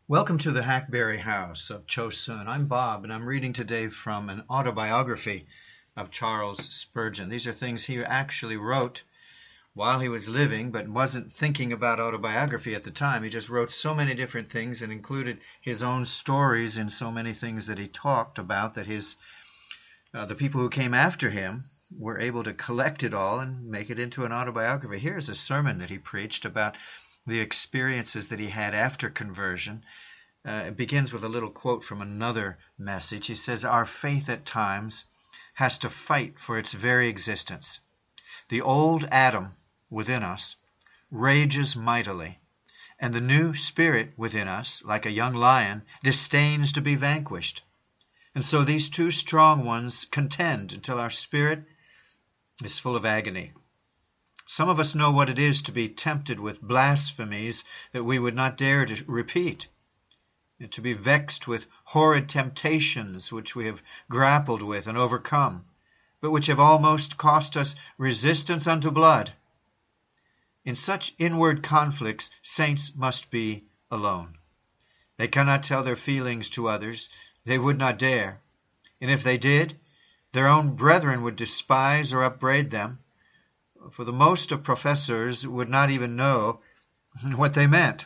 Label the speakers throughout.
Speaker 1: Welcome to the Hackberry House of Chosun. I'm Bob, and I'm reading today from an autobiography of Charles Spurgeon. These are things he actually wrote while he was living, but wasn't thinking about autobiography at the time. He just wrote so many different things and included his own stories in so many things that he talked about that the people who came after him were able to collect it all and make it into an autobiography. Here's a sermon that he preached about the experiences that he had after conversion. It begins with a little quote from another message. He says, "Our faith at times has to fight for its very existence. The old Adam within us rages mightily, and the new spirit within us, like a young lion, disdains to be vanquished. And so these two strong ones contend until our spirit is full of agony. Some of us know what it is to be tempted with blasphemies that we would not dare to repeat, and to be vexed with horrid temptations which we have grappled with and overcome, but which have almost cost us resistance unto blood. In such inward conflicts, saints must be alone. They cannot tell their feelings to others. They would not dare. And if they did, their own brethren would despise or upbraid them. For the most of professors would not even know what they meant.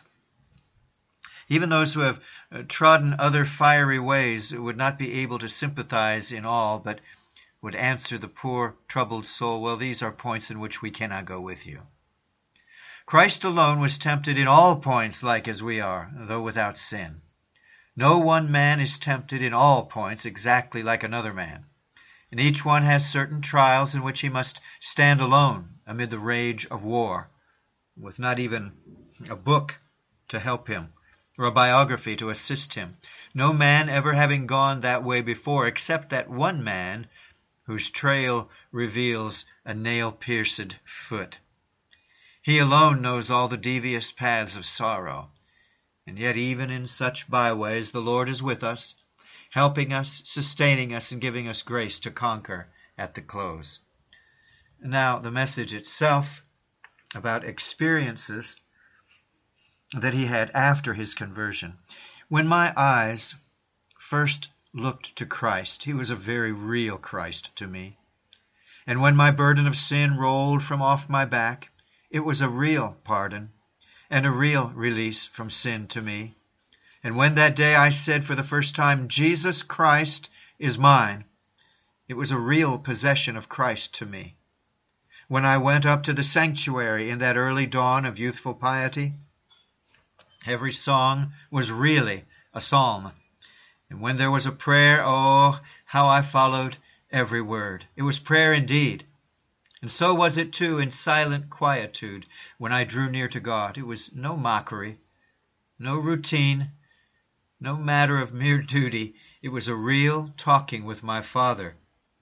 Speaker 1: Even those who have trodden other fiery ways would not be able to sympathize in all, but would answer the poor troubled soul, well, these are points in which we cannot go with you. Christ alone was tempted in all points like as we are, though without sin. No one man is tempted in all points exactly like another man. And each one has certain trials in which he must stand alone amid the rage of war, with not even a book to help him, or a biography to assist him. No man ever having gone that way before, except that one man whose trail reveals a nail-pierced foot. He alone knows all the devious paths of sorrow. And yet even in such byways the Lord is with us, helping us, sustaining us, and giving us grace to conquer at the close." Now, the message itself about experiences that he had after his conversion. When my eyes first looked to Christ, he was a very real Christ to me. And when my burden of sin rolled from off my back, it was a real pardon and a real release from sin to me. And when that day I said for the first time, "Jesus Christ is mine," it was a real possession of Christ to me. When I went up to the sanctuary in that early dawn of youthful piety, every song was really a psalm. And when there was a prayer, oh, how I followed every word. It was prayer indeed. And so was it too in silent quietude when I drew near to God. It was no mockery, no routine, no matter of mere duty. It was a real talking with my Father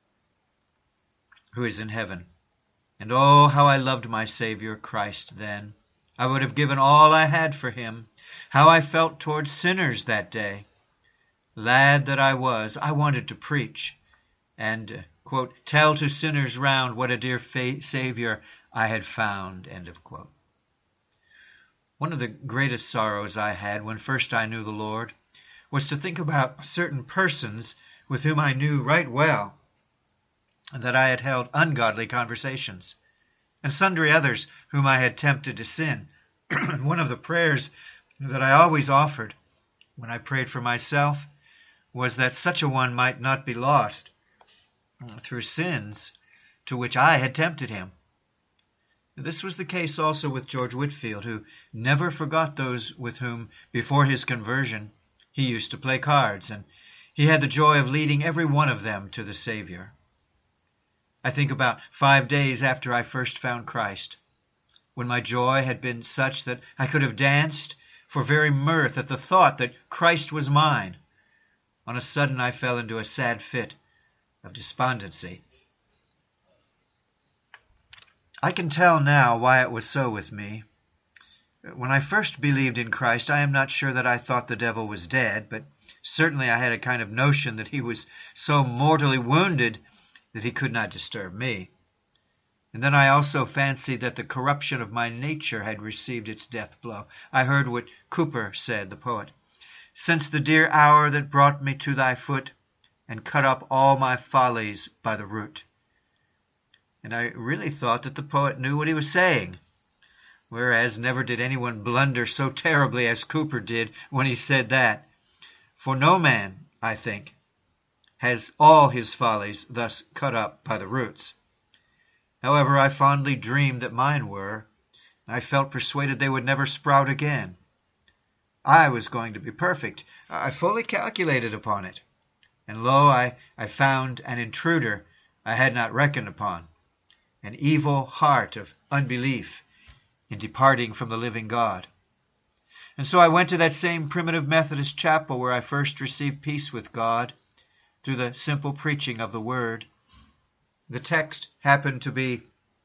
Speaker 1: who is in heaven. And oh, how I loved my Savior Christ then. I would have given all I had for him. How I felt toward sinners that day. Lad that I was, I wanted to preach and, quote, "tell to sinners round what a dear Savior I had found," end of quote. One of the greatest sorrows I had when first I knew the Lord was to think about certain persons with whom I knew right well that I had held ungodly conversations, and sundry others whom I had tempted to sin. One of the prayers that I always offered when I prayed for myself was that such a one might not be lost through sins to which I had tempted him. This was the case also with George Whitefield, who never forgot those with whom, before his conversion, he used to play cards, and he had the joy of leading every one of them to the Savior. I think about 5 days after I first found Christ, when my joy had been such that I could have danced for very mirth at the thought that Christ was mine. On a sudden I fell into a sad fit of despondency. I can tell now why it was so with me. When I first believed in Christ, I am not sure that I thought the devil was dead, but certainly I had a kind of notion that he was so mortally wounded that he could not disturb me. And then I also fancied that the corruption of my nature had received its death blow. I heard what Cowper said, the poet. since the dear hour that brought me to thy foot, and cut up all my follies by the root. And I really thought that the poet knew what he was saying, whereas never did anyone blunder so terribly as Cooper did when he said that. For no man, I think, has all his follies thus cut up by the roots. However, I fondly dreamed that mine were. I felt persuaded they would never sprout again. I was going to be perfect. I fully calculated upon it. And lo, I found an intruder I had not reckoned upon, an evil heart of unbelief in departing from the living God. And so I went to that same primitive Methodist chapel where I first received peace with God through the simple preaching of the Word. The text happened to be,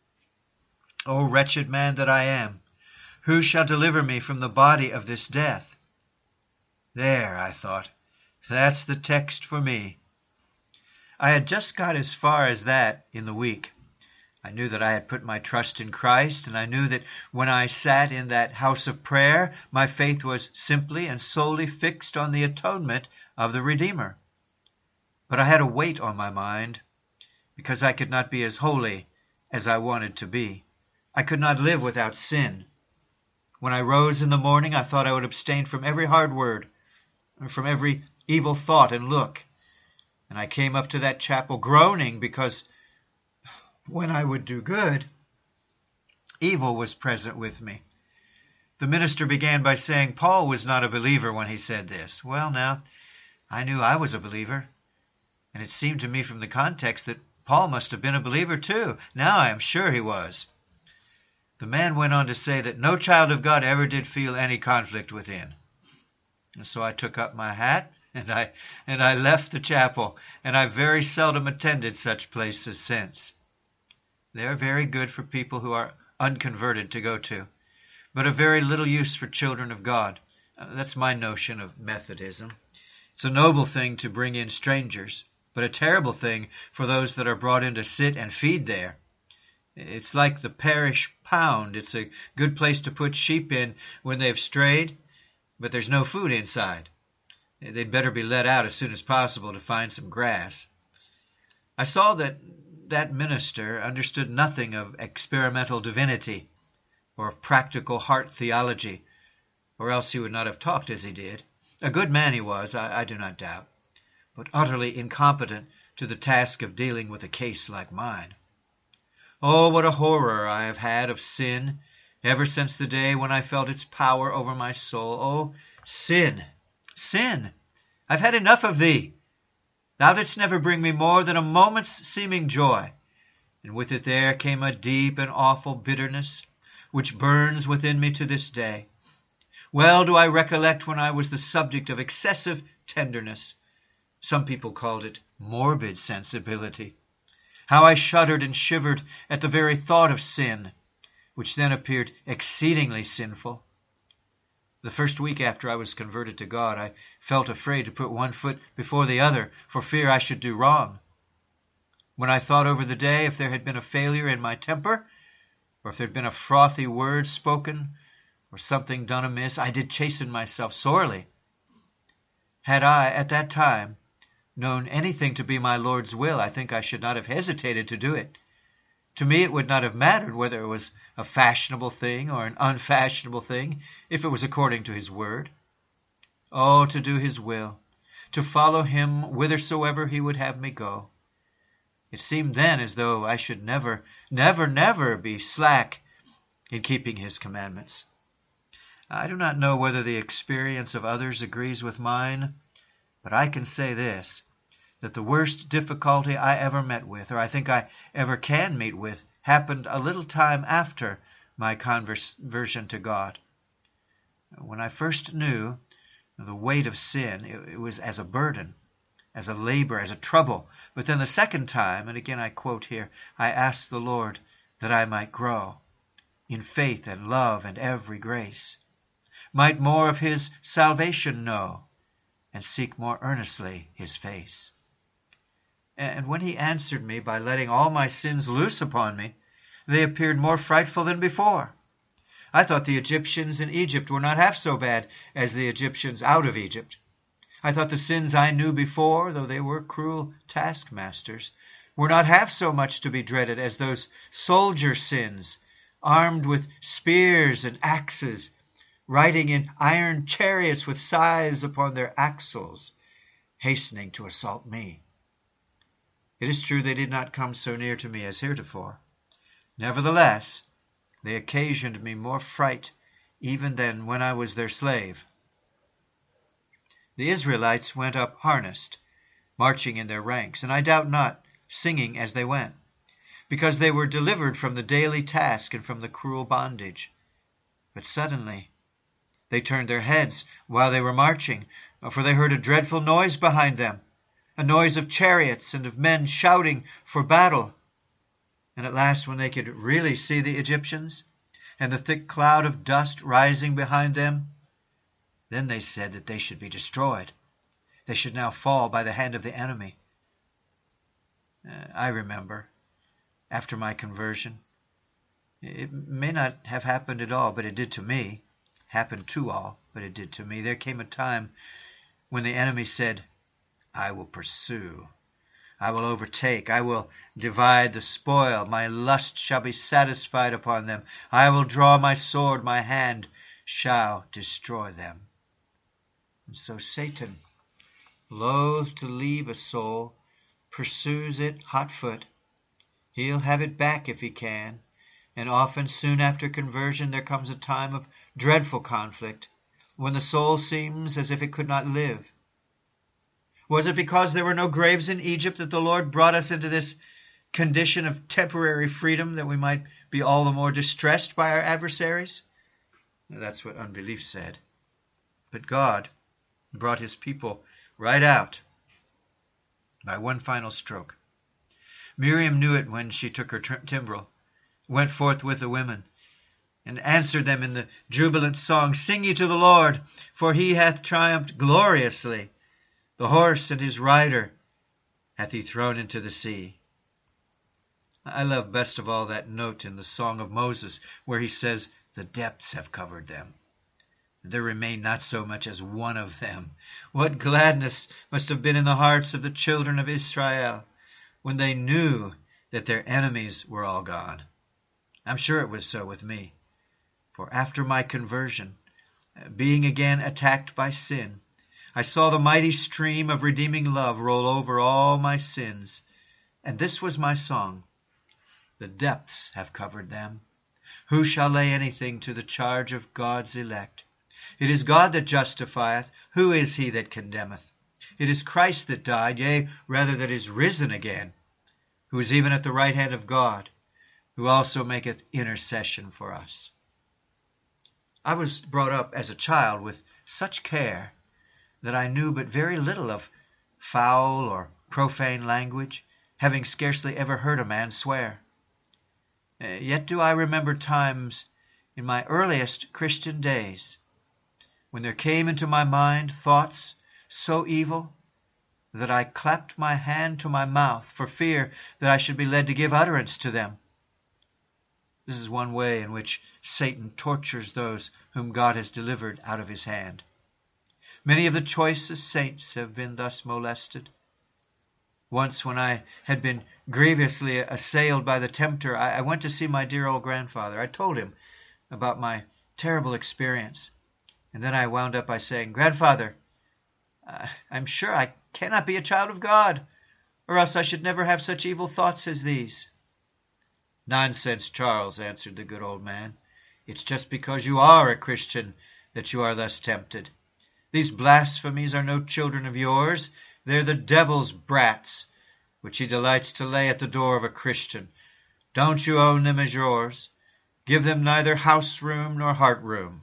Speaker 1: O wretched man that I am, who shall deliver me from the body of this death? There, I thought, that's the text for me. I had just got as far as that in the week. I knew that I had put my trust in Christ, and I knew that when I sat in that house of prayer, my faith was simply and solely fixed on the atonement of the Redeemer. But I had a weight on my mind, because I could not be as holy as I wanted to be. I could not live without sin. When I rose in the morning, I thought I would abstain from every hard word, from every evil thought and look. And I came up to that chapel groaning, because when I would do good, evil was present with me. The minister began by saying Paul was not a believer when he said this. Well, now, I knew I was a believer, and it seemed to me from the context that Paul must have been a believer too. Now I am sure he was. The man went on to say that no child of God ever did feel any conflict within. And so I took up my hat and I left the chapel, and I very seldom attended such places since. They are very good for people who are unconverted to go to, but of very little use for children of God. That's my notion of Methodism. It's a noble thing to bring in strangers, but a terrible thing for those that are brought in to sit and feed there. It's like the parish pound. It's a good place to put sheep in when they've strayed, but there's no food inside. They'd better be let out as soon as possible to find some grass. I saw that minister understood nothing of experimental divinity or of practical heart theology, or else he would not have talked as he did. A good man he was, I do not doubt, but utterly incompetent to the task of dealing with a case like mine. Oh, what a horror I have had of sin ever since the day when I felt its power over my soul. Oh, sin, sin, I've had enough of thee. Thou didst never bring me more than a moment's seeming joy, and with it there came a deep and awful bitterness, which burns within me to this day. Well do I recollect when I was the subject of excessive tenderness. Some people called it morbid sensibility. How I shuddered and shivered at the very thought of sin, which then appeared exceedingly sinful. The first week after I was converted to God, I felt afraid to put one foot before the other for fear I should do wrong. When I thought over the day, if there had been a failure in my temper, or if there had been a frothy word spoken, or something done amiss, I did chasten myself sorely. Had I, at that time, known anything to be my Lord's will, I think I should not have hesitated to do it. To me it would not have mattered whether it was a fashionable thing or an unfashionable thing, if it was according to his word. Oh, to do his will, to follow him whithersoever he would have me go. It seemed then as though I should never, never, never be slack in keeping his commandments. I do not know whether the experience of others agrees with mine, but I can say this, that the worst difficulty I ever met with, or I think I ever can meet with, happened a little time after my conversion to God. When I first knew the weight of sin, it was as a burden, as a labor, as a trouble. But then the second time, and again I quote here, I asked the Lord that I might grow in faith and love and every grace, might more of his salvation know, and seek more earnestly his face. And when he answered me by letting all my sins loose upon me, they appeared more frightful than before. I thought the Egyptians in Egypt were not half so bad as the Egyptians out of Egypt. I thought the sins I knew before, though they were cruel taskmasters, were not half so much to be dreaded as those soldier sins, armed with spears and axes, riding in iron chariots with scythes upon their axles, hastening to assault me. It is true they did not come so near to me as heretofore. Nevertheless, they occasioned me more fright even than when I was their slave. The Israelites went up harnessed, marching in their ranks, and I doubt not, singing as they went, because they were delivered from the daily task and from the cruel bondage. But suddenly they turned their heads while they were marching, for they heard a dreadful noise behind them, a noise of chariots and of men shouting for battle. And at last, when they could really see the Egyptians, and the thick cloud of dust rising behind them, then they said that they should be destroyed. They should now fall by the hand of the enemy. I remember, after my conversion, it may not have happened at all, but it did to me. Happened to all, but it did to me. There came a time when the enemy said, I will pursue, I will overtake, I will divide the spoil, my lust shall be satisfied upon them, I will draw my sword, my hand shall destroy them. And so Satan, loath to leave a soul, pursues it hot-foot. He'll have it back if he can, and often soon after conversion there comes a time of dreadful conflict, when the soul seems as if it could not live. Was it because there were no graves in Egypt that the Lord brought us into this condition of temporary freedom, that we might be all the more distressed by our adversaries? That's what unbelief said. But God brought his people right out by one final stroke. Miriam knew it when she took her timbrel, went forth with the women, and answered them in the jubilant song, Sing ye to the Lord, for he hath triumphed gloriously. The horse and his rider hath he thrown into the sea. I love best of all that note in the Song of Moses, where he says, The depths have covered them. There remained not so much as one of them. What gladness must have been in the hearts of the children of Israel when they knew that their enemies were all gone. I'm sure it was so with me. For after my conversion, being again attacked by sin, I saw the mighty stream of redeeming love roll over all my sins. And this was my song, The depths have covered them. Who shall lay anything to the charge of God's elect? It is God that justifieth. Who is he that condemneth? It is Christ that died, yea, rather that is risen again, who is even at the right hand of God, who also maketh intercession for us. I was brought up as a child with such care that I knew but very little of foul or profane language, having scarcely ever heard a man swear. Yet do I remember times in my earliest Christian days when there came into my mind thoughts so evil that I clapped my hand to my mouth for fear that I should be led to give utterance to them. This is one way in which Satan tortures those whom God has delivered out of his hand. Many of the choicest saints have been thus molested. Once, when I had been grievously assailed by the tempter, I went to see my dear old grandfather. I told him about my terrible experience. And then I wound up by saying, Grandfather, I'm sure I cannot be a child of God, or else I should never have such evil thoughts as these. Nonsense, Charles, answered the good old man. It's just because you are a Christian that you are thus tempted. These blasphemies are no children of yours. They're the devil's brats, which he delights to lay at the door of a Christian. Don't you own them as yours? Give them neither house room nor heart room.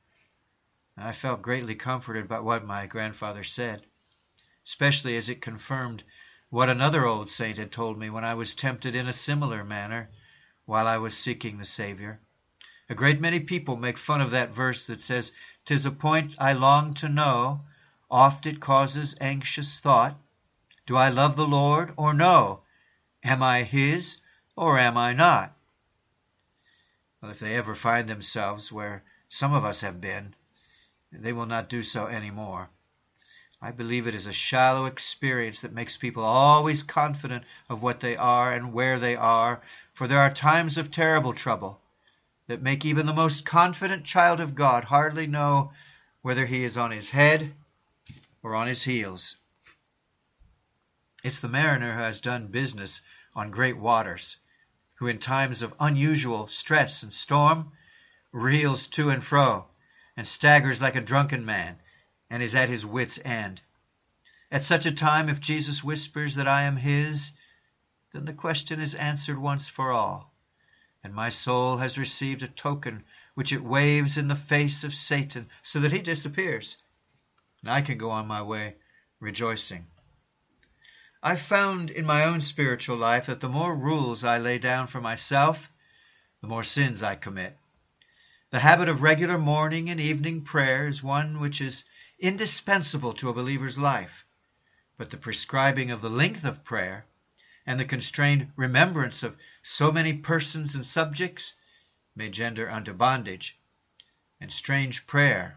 Speaker 1: I felt greatly comforted by what my grandfather said, especially as it confirmed what another old saint had told me when I was tempted in a similar manner while I was seeking the Savior. A great many people make fun of that verse that says, "'Tis a point I long to know, oft it causes anxious thought. Do I love the Lord or no? Am I his or am I not?" Well, if they ever find themselves where some of us have been, they will not do so anymore. I believe it is a shallow experience that makes people always confident of what they are and where they are, for there are times of terrible trouble that make even the most confident child of God hardly know whether he is on his head or on his heels. It's the mariner who has done business on great waters, who in times of unusual stress and storm reels to and fro and staggers like a drunken man and is at his wits' end. At such a time, if Jesus whispers that I am his, then the question is answered once for all, and my soul has received a token which it waves in the face of Satan so that he disappears, and I can go on my way rejoicing. I've found in my own spiritual life that the more rules I lay down for myself, the more sins I commit. The habit of regular morning and evening prayer is one which is indispensable to a believer's life, but the prescribing of the length of prayer and the constrained remembrance of so many persons and subjects may gender unto bondage and strangle prayer,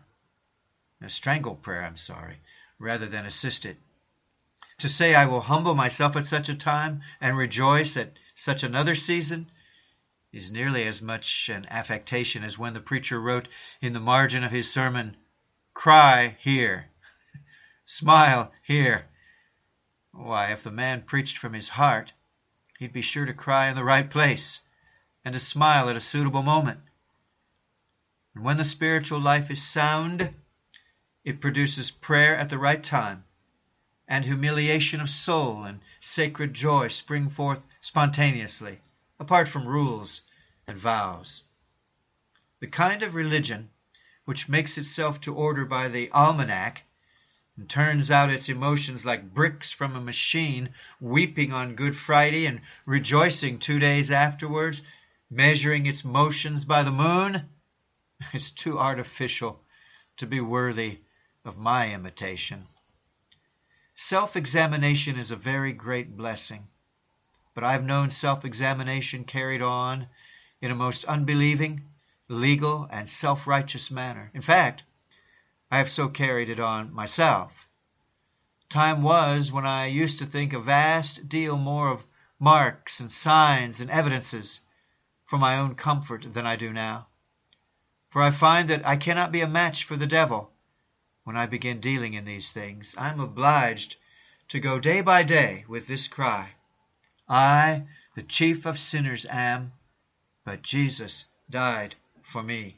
Speaker 1: rather than assist it. To say I will humble myself at such a time and rejoice at such another season is nearly as much an affectation as when the preacher wrote in the margin of his sermon, "Cry here, smile here." Why, if the man preached from his heart, he'd be sure to cry in the right place and to smile at a suitable moment. And when the spiritual life is sound, it produces prayer at the right time, and humiliation of soul and sacred joy spring forth spontaneously, apart from rules and vows. The kind of religion which makes itself to order by the almanac and turns out its emotions like bricks from a machine, weeping on Good Friday and rejoicing 2 days afterwards, measuring its motions by the moon, is too artificial to be worthy of my imitation. Self-examination is a very great blessing, but I've known self-examination carried on in a most unbelieving, legal, and self-righteous manner. In fact, I have so carried it on myself. Time was when I used to think a vast deal more of marks and signs and evidences for my own comfort than I do now. For I find that I cannot be a match for the devil when I begin dealing in these things. I am obliged to go day by day with this cry, I, the chief of sinners, am, but Jesus died for me.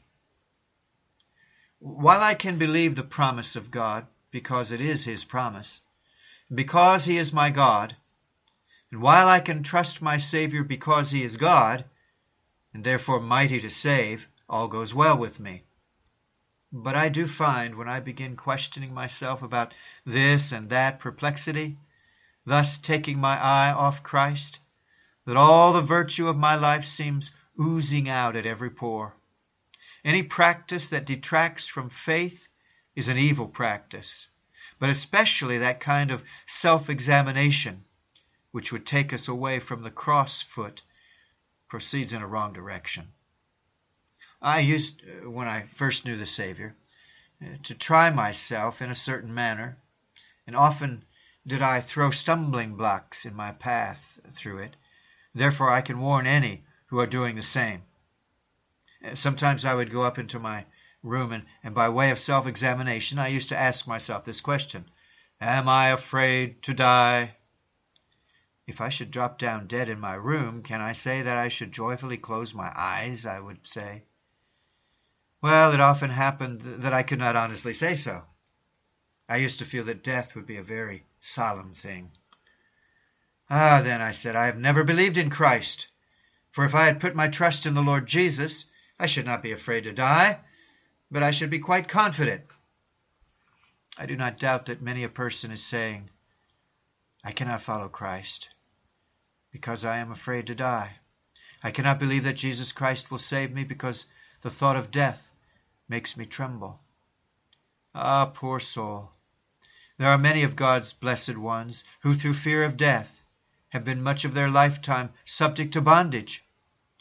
Speaker 1: While I can believe the promise of God, because it is his promise, because he is my God, and while I can trust my Savior because he is God, and therefore mighty to save, all goes well with me. But I do find, when I begin questioning myself about this and that perplexity, thus taking my eye off Christ, that all the virtue of my life seems oozing out at every pore. Any practice that detracts from faith is an evil practice, but especially that kind of self-examination which would take us away from the cross foot proceeds in a wrong direction. I used, when I first knew the Savior, to try myself in a certain manner, and often did I throw stumbling blocks in my path through it. Therefore I can warn any who are doing the same. Sometimes I would go up into my room, and by way of self-examination I used to ask myself this question, am I afraid to die? If I should drop down dead in my room, can I say that I should joyfully close my eyes, I would say. Well, it often happened that I could not honestly say so. I used to feel that death would be a very solemn thing. Then I said, I have never believed in Christ, for if I had put my trust in the Lord Jesus, I should not be afraid to die, but I should be quite confident. I do not doubt that many a person is saying, I cannot follow Christ because I am afraid to die. I cannot believe that Jesus Christ will save me because the thought of death makes me tremble. Poor soul. There are many of God's blessed ones who through fear of death have been much of their lifetime subject to bondage.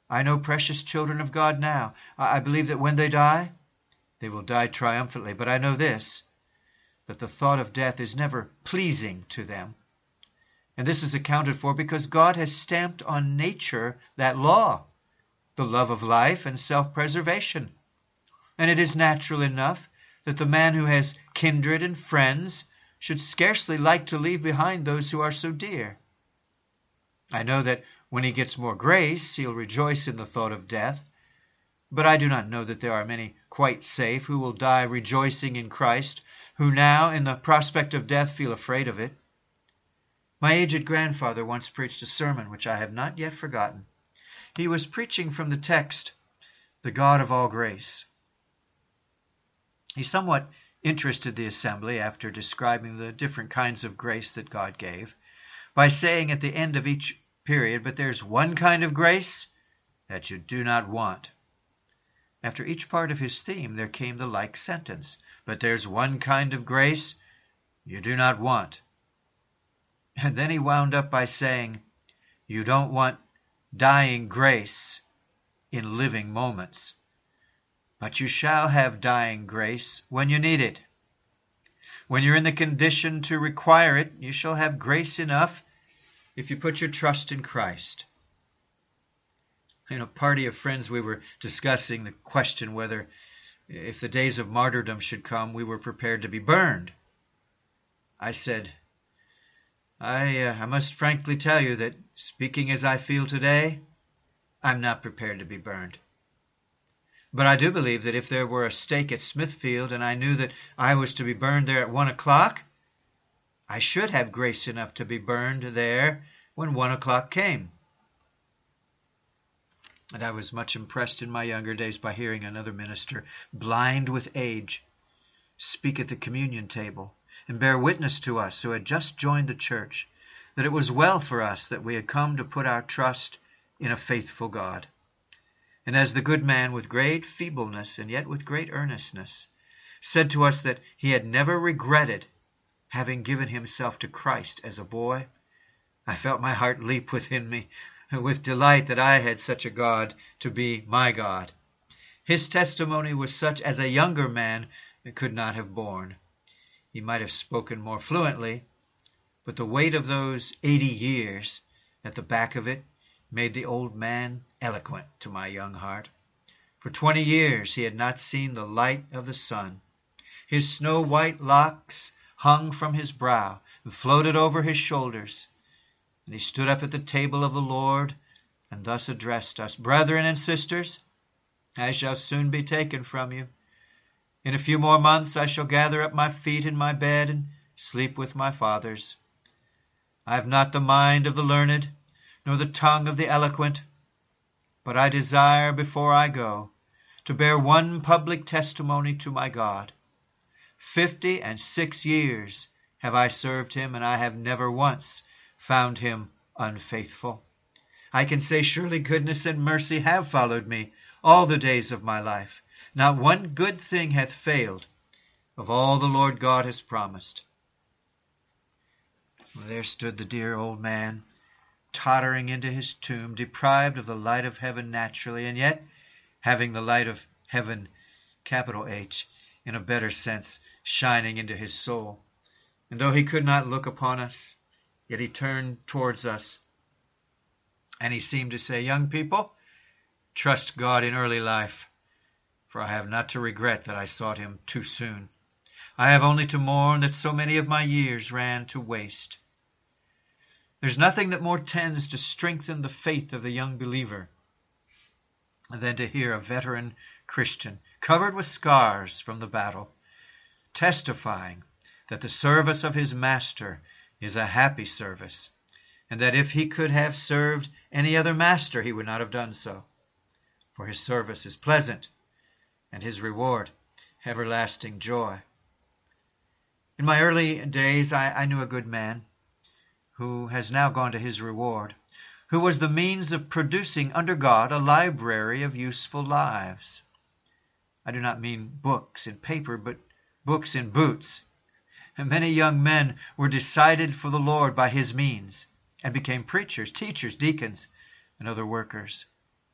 Speaker 1: I know precious children of God now. I believe that when they die, they will die triumphantly. But I know this, that the thought of death is never pleasing to them. And this is accounted for because God has stamped on nature that law, the love of life and self-preservation. And it is natural enough that the man who has kindred and friends should scarcely like to leave behind those who are so dear. I know that when he gets more grace, he'll rejoice in the thought of death, but I do not know that there are many quite safe who will die rejoicing in Christ, who now, in the prospect of death, feel afraid of it. My aged grandfather once preached a sermon which I have not yet forgotten. He was preaching from the text, "The God of all grace." He somewhat interested the assembly after describing the different kinds of grace that God gave, by saying at the end of each period, "But there's one kind of grace that you do not want." After each part of his theme there came the like sentence, "But there's one kind of grace you do not want." And then he wound up by saying, "You don't want dying grace in living moments, but you shall have dying grace when you need it. When you're in the condition to require it, you shall have grace enough if you put your trust in Christ." In a party of friends, we were discussing the question whether, if the days of martyrdom should come, we were prepared to be burned. I said, I must frankly tell you that, speaking as I feel today, I'm not prepared to be burned. But I do believe that if there were a stake at Smithfield and I knew that I was to be burned there at 1 o'clock, I should have grace enough to be burned there when 1 o'clock came. And I was much impressed in my younger days by hearing another minister, blind with age, speak at the communion table and bear witness to us who had just joined the church that it was well for us that we had come to put our trust in a faithful God. And as the good man, with great feebleness and yet with great earnestness, said to us that he had never regretted having given himself to Christ as a boy, I felt my heart leap within me with delight that I had such a God to be my God. His testimony was such as a younger man could not have borne. He might have spoken more fluently, but the weight of those 80 years at the back of it made the old man eloquent to my young heart. For 20 years he had not seen the light of the sun. His snow-white locks hung from his brow and floated over his shoulders. And he stood up at the table of the Lord and thus addressed us, "Brethren and sisters, I shall soon be taken from you. In a few more months I shall gather up my feet in my bed and sleep with my fathers. I have not the mind of the learned, nor the tongue of the eloquent, but I desire before I go to bear one public testimony to my God. 56 years have I served him, and I have never once found him unfaithful. I can say surely goodness and mercy have followed me all the days of my life. Not one good thing hath failed of all the Lord God has promised." Well, there stood the dear old man, tottering into his tomb, deprived of the light of heaven naturally, and yet having the light of heaven, capital H, in a better sense, shining into his soul. And though he could not look upon us, yet he turned towards us, and he seemed to say, "Young people, trust God in early life, for I have not to regret that I sought him too soon. I have only to mourn that so many of my years ran to waste." There's nothing that more tends to strengthen the faith of the young believer than to hear a veteran Christian, covered with scars from the battle, testifying that the service of his master is a happy service, and that if he could have served any other master, he would not have done so, for his service is pleasant, and his reward everlasting joy. In my early days I knew a good man, who has now gone to his reward, who was the means of producing under God a library of useful lives. I do not mean books in paper, but books in boots. And many young men were decided for the Lord by his means, and became preachers, teachers, deacons, and other workers.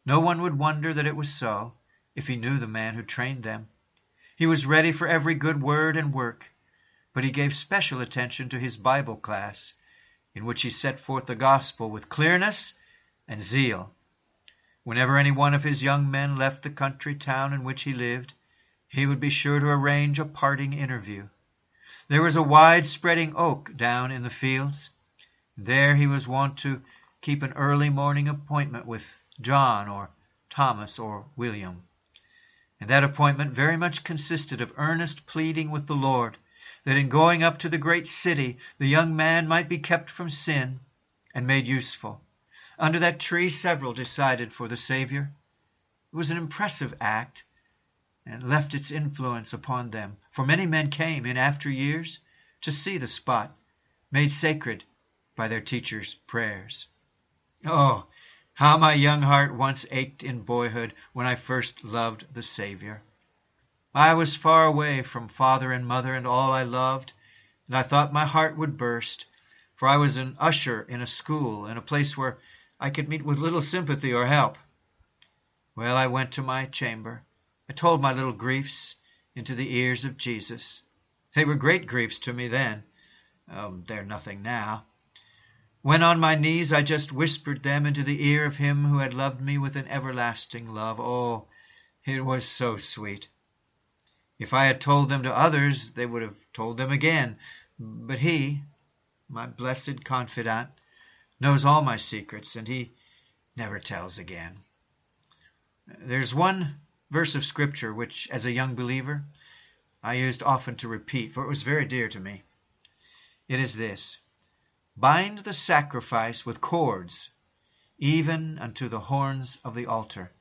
Speaker 1: No one would wonder that it was so, if he knew the man who trained them. He was ready for every good word and work, but he gave special attention to his Bible class, in which he set forth the gospel with clearness and zeal. Whenever any one of his young men left the country town in which he lived, he would be sure to arrange a parting interview. There was a wide-spreading oak down in the fields. There he was wont to keep an early morning appointment with John or Thomas or William. And that appointment very much consisted of earnest pleading with the Lord that in going up to the great city the young man might be kept from sin and made useful. Under that tree several decided for the Savior. It was an impressive act, and left its influence upon them, for many men came in after years to see the spot made sacred by their teacher's prayers. Oh, how my young heart once ached in boyhood when I first loved the Savior. I was far away from father and mother and all I loved, and I thought my heart would burst, for I was an usher in a school, in a place where I could meet with little sympathy or help. Well, I went to my chamber. I told my little griefs into the ears of Jesus. They were great griefs to me then. Oh, they're nothing now. When on my knees I just whispered them into the ear of him who had loved me with an everlasting love. Oh, it was so sweet. If I had told them to others, they would have told them again. But he, my blessed confidant, knows all my secrets, and he never tells again. There's one verse of Scripture which, as a young believer, I used often to repeat, for it was very dear to me. It is this: bind the sacrifice with cords, even unto the horns of the altar.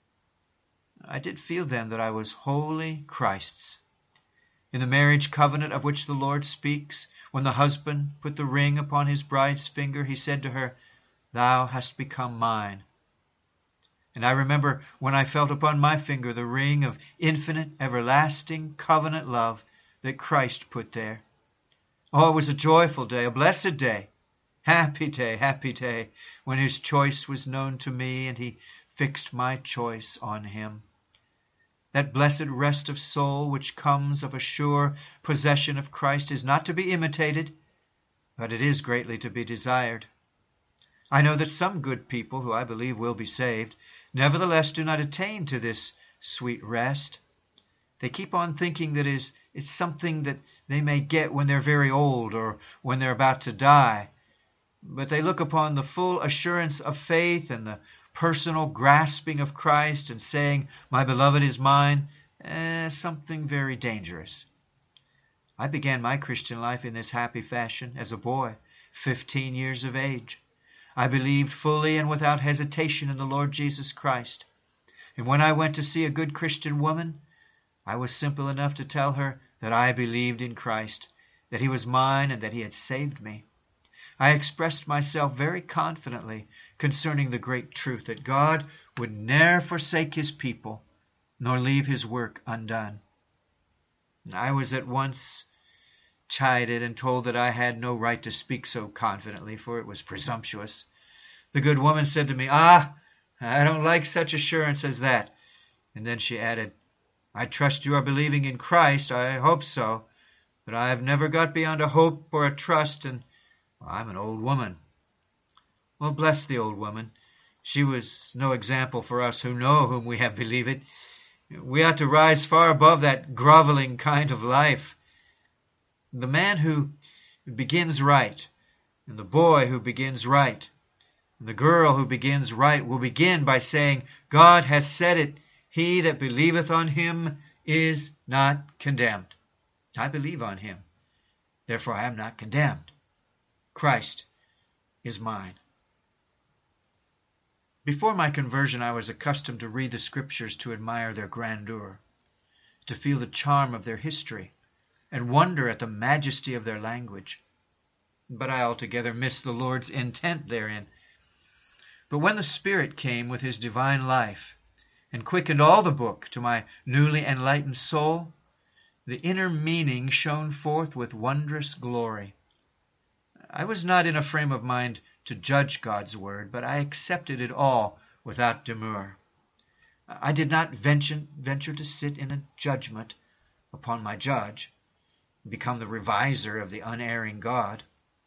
Speaker 1: I did feel then that I was wholly Christ's. In the marriage covenant of which the Lord speaks, when the husband put the ring upon his bride's finger, he said to her, "Thou hast become mine." And I remember when I felt upon my finger the ring of infinite, everlasting, covenant love that Christ put there. Oh, it was a joyful day, a blessed day, happy day, when his choice was known to me and he fixed my choice on him. That blessed rest of soul which comes of a sure possession of Christ is not to be imitated, but it is greatly to be desired. I know that some good people, who I believe will be saved, nevertheless do not attain to this sweet rest. They keep on thinking that it's something that they may get when they're very old or when they're about to die. But they look upon the full assurance of faith and the personal grasping of Christ and saying, "My beloved is mine," as something very dangerous. I began my Christian life in this happy fashion as a boy, 15 years of age. I believed fully and without hesitation in the Lord Jesus Christ. And when I went to see a good Christian woman, I was simple enough to tell her that I believed in Christ, that he was mine, and that he had saved me. I expressed myself very confidently concerning the great truth that God would ne'er forsake his people, nor leave his work undone. I was at once chided and told that I had no right to speak so confidently, for it was presumptuous. The good woman said to me, "I don't like such assurance as that." And then she added, "I trust you are believing in Christ. I hope so. But I have never got beyond a hope or a trust, and I'm an old woman." Well, bless the old woman. She was no example for us who know whom we have believed. We ought to rise far above that groveling kind of life. The man who begins right, and the boy who begins right, and the girl who begins right will begin by saying, "God hath said it, he that believeth on him is not condemned." I believe on him, therefore I am not condemned. Christ is mine. Before my conversion, I was accustomed to read the Scriptures to admire their grandeur, to feel the charm of their history, and wonder at the majesty of their language. But I altogether missed the Lord's intent therein. But when the Spirit came with his divine life and quickened all the book to my newly enlightened soul, the inner meaning shone forth with wondrous glory. I was not in a frame of mind to judge God's word, but I accepted it all without demur. I did not venture to sit in a judgment upon my judge, become the reviser of the unerring God.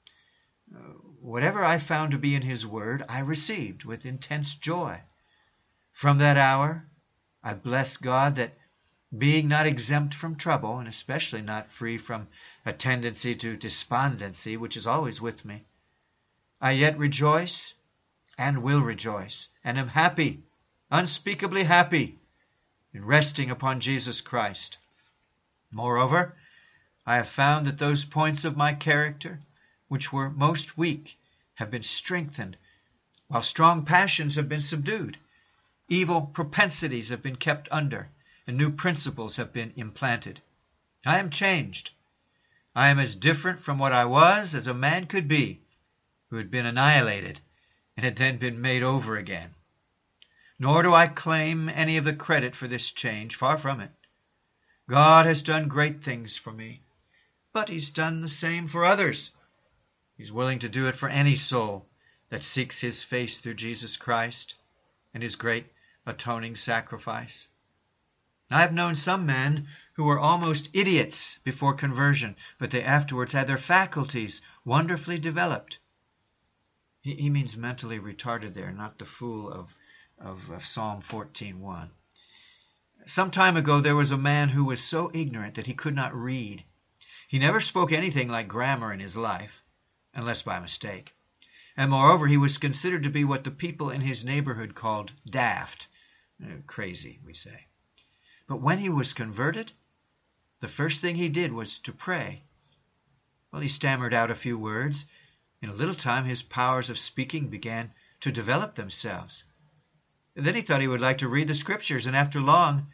Speaker 1: Whatever I found to be in his word, I received with intense joy. From that hour, I bless God that, being not exempt from trouble, and especially not free from a tendency to despondency, which is always with me, I yet rejoice and will rejoice, and am happy, unspeakably happy, in resting upon Jesus Christ. Moreover, I have found that those points of my character which were most weak have been strengthened, while strong passions have been subdued. Evil propensities have been kept under, and new principles have been implanted. I am changed. I am as different from what I was as a man could be who had been annihilated and had then been made over again. Nor do I claim any of the credit for this change, far from it. God has done great things for me, but he's done the same for others. He's willing to do it for any soul that seeks his face through Jesus Christ and his great atoning sacrifice. I have known some men who were almost idiots before conversion, but they afterwards had their faculties wonderfully developed. He means mentally retarded there, not the fool of Psalm 14:1. Some time ago there was a man who was so ignorant that he could not read. He never spoke anything like grammar in his life, unless by mistake. And moreover, he was considered to be what the people in his neighborhood called daft. Crazy, we say. But when he was converted, the first thing he did was to pray. Well, he stammered out a few words. In a little time, his powers of speaking began to develop themselves. And then he thought he would like to read the scriptures, and after long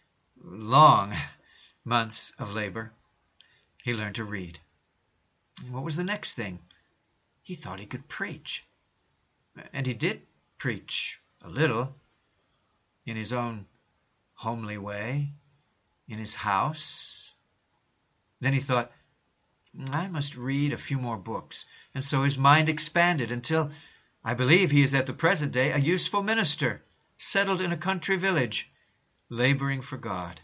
Speaker 1: months of labor, he learned to read. What was the next thing? He thought he could preach. And he did preach a little, in his own homely way, in his house. Then he thought, I must read a few more books. And so his mind expanded until, I believe he is at the present day a useful minister, settled in a country village, laboring for God.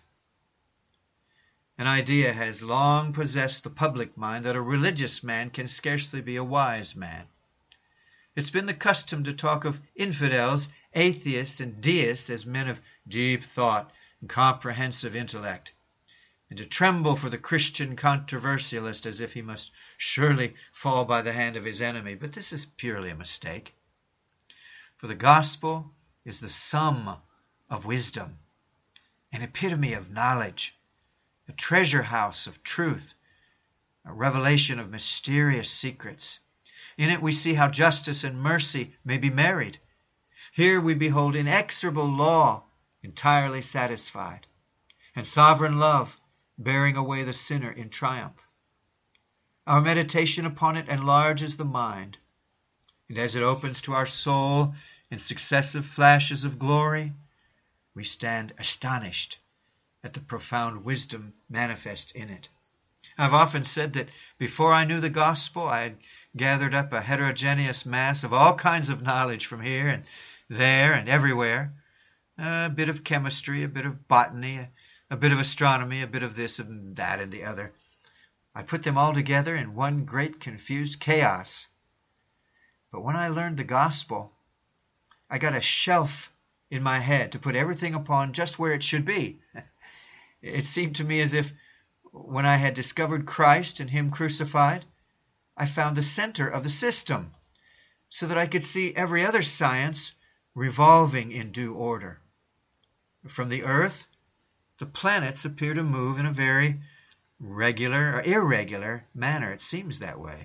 Speaker 1: An idea has long possessed the public mind that a religious man can scarcely be a wise man. It's been the custom to talk of infidels, atheists, and deists as men of deep thought and comprehensive intellect, and to tremble for the Christian controversialist as if he must surely fall by the hand of his enemy. But this is purely a mistake. For the gospel is the sum of wisdom, an epitome of knowledge, a treasure house of truth, a revelation of mysterious secrets. In it we see how justice and mercy may be married. Here we behold inexorable law entirely satisfied, and sovereign love bearing away the sinner in triumph. Our meditation upon it enlarges the mind, and as it opens to our soul in successive flashes of glory, we stand astonished at the profound wisdom manifest in it. I've often said that before I knew the gospel, I had gathered up a heterogeneous mass of all kinds of knowledge from here and there and everywhere. A bit of chemistry, a bit of botany, a bit of astronomy, a bit of this and that and the other. I put them all together in one great confused chaos. But when I learned the gospel, I got a shelf in my head to put everything upon just where it should be. It seemed to me as if, when I had discovered Christ and him crucified, I found the center of the system, so that I could see every other science revolving in due order. From the earth, the planets appear to move in a very regular or irregular manner. It seems that way.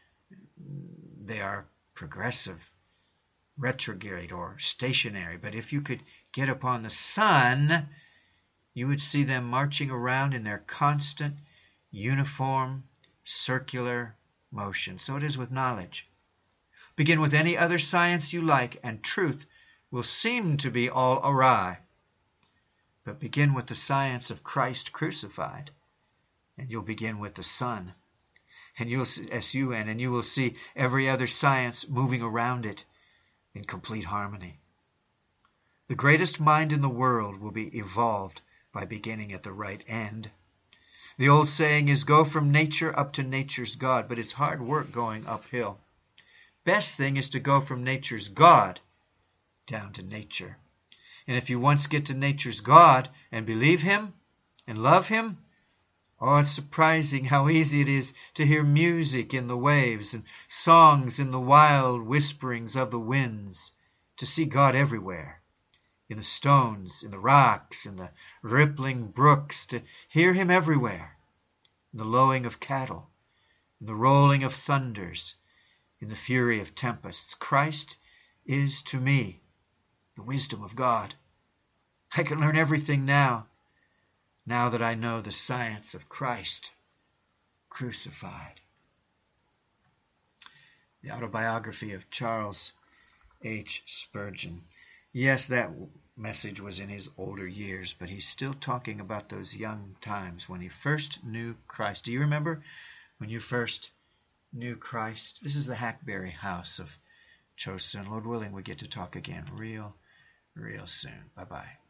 Speaker 1: They are progressive, retrograde, or stationary. But if you could get upon the sun, you would see them marching around in their constant, uniform, circular motion. So it is with knowledge. Begin with any other science you like, and truth will seem to be all awry. But begin with the science of Christ crucified, and you'll begin with the sun. And you'll see S-U-N, and you will see every other science moving around it in complete harmony. The greatest mind in the world will be evolved by beginning at the right end. The old saying is, go from nature up to nature's God, but it's hard work going uphill. Best thing is to go from nature's God down to nature. And if you once get to nature's God and believe him and love him, oh, it's surprising how easy it is to hear music in the waves and songs in the wild whisperings of the winds, to see God everywhere, in the stones, in the rocks, in the rippling brooks, to hear him everywhere, in the lowing of cattle, in the rolling of thunders, in the fury of tempests. Christ is to me the wisdom of God. I can learn everything now that I know the science of Christ crucified. The autobiography of Charles H. Spurgeon. Yes, that message was in his older years, but he's still talking about those young times when he first knew Christ. Do you remember when you first knew Christ? This is the Hackberry House of Chosun. Lord willing, we get to talk again real soon. Bye-bye.